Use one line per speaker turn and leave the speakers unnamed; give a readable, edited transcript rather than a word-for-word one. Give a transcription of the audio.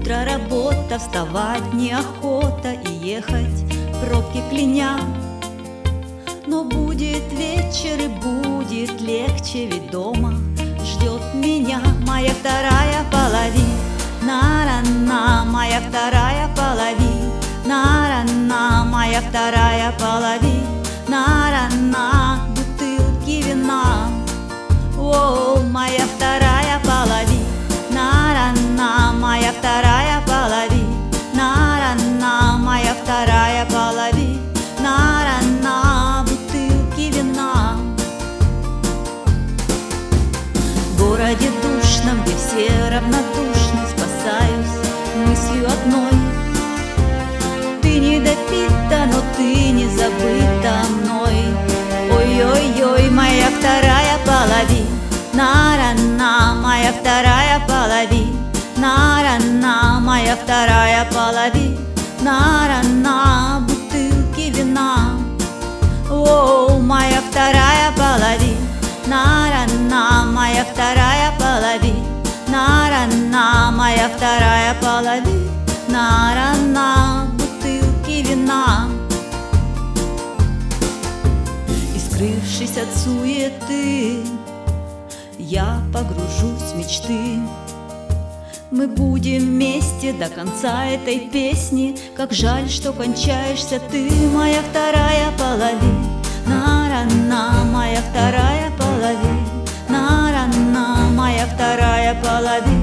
Утро, работа, вставать неохота и ехать в пробке кляня. Но будет вечер и будет легче, ведь дома ждет меня моя вторая половина, моя вторая половина, моя вторая половина, бутылки вина. О, моя вторая половина, моя вторая половина, моя вторая половина, бутылки вина. В городе душном, где все равнодушны, спасаюсь мыслью одной: ты не допита, но ты не забыта мной. Ой-ой-ой, моя вторая половина, моя вторая половина, моя вторая половина, бутылки вина. О, моя вторая половина, моя вторая половина, моя вторая половина, бутылки вина. И скрывшись от суеты, я погружусь в мечты. Мы будем вместе до конца этой песни. Как жаль, что кончаешься ты, моя вторая половина, моя вторая половина, моя вторая половина.